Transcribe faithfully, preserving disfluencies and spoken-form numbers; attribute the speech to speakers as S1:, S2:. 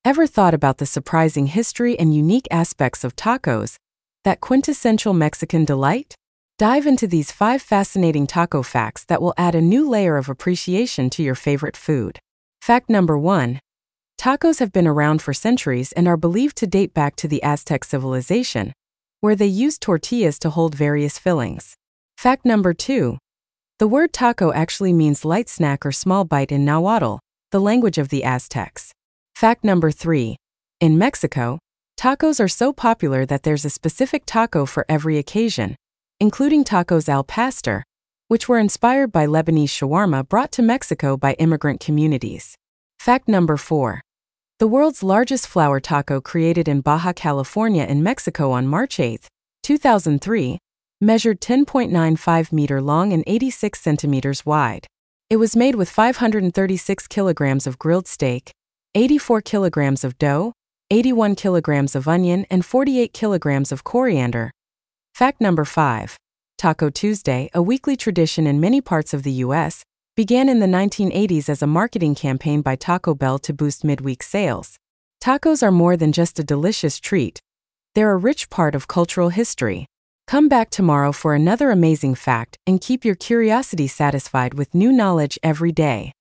S1: Ever thought about the surprising history and unique aspects of tacos, that quintessential Mexican delight? Dive into these five fascinating taco facts that will add a new layer of appreciation to your favorite food. Fact number one. Tacos have been around for centuries and are believed to date back to the Aztec civilization, where they used tortillas to hold various fillings. Fact number two. The word taco actually means light snack or small bite in Nahuatl, the language of the Aztecs. Fact number three. In Mexico, tacos are so popular that there's a specific taco for every occasion, including tacos al pastor, which were inspired by Lebanese shawarma brought to Mexico by immigrant communities. Fact number four. The world's largest flour taco, created in Baja California in Mexico on March eighth, two thousand three, measured ten point nine five meters long and eighty-six centimeters wide. It was made with five hundred thirty-six kilograms of grilled steak, eighty-four kilograms of dough, eighty-one kilograms of onion, and forty-eight kilograms of coriander. Fact number five. Taco Tuesday, a weekly tradition in many parts of the U S, began in the nineteen eighties as a marketing campaign by Taco Bell to boost midweek sales. Tacos are more than just a delicious treat. They're a rich part of cultural history. Come back tomorrow for another amazing fact and keep your curiosity satisfied with new knowledge every day.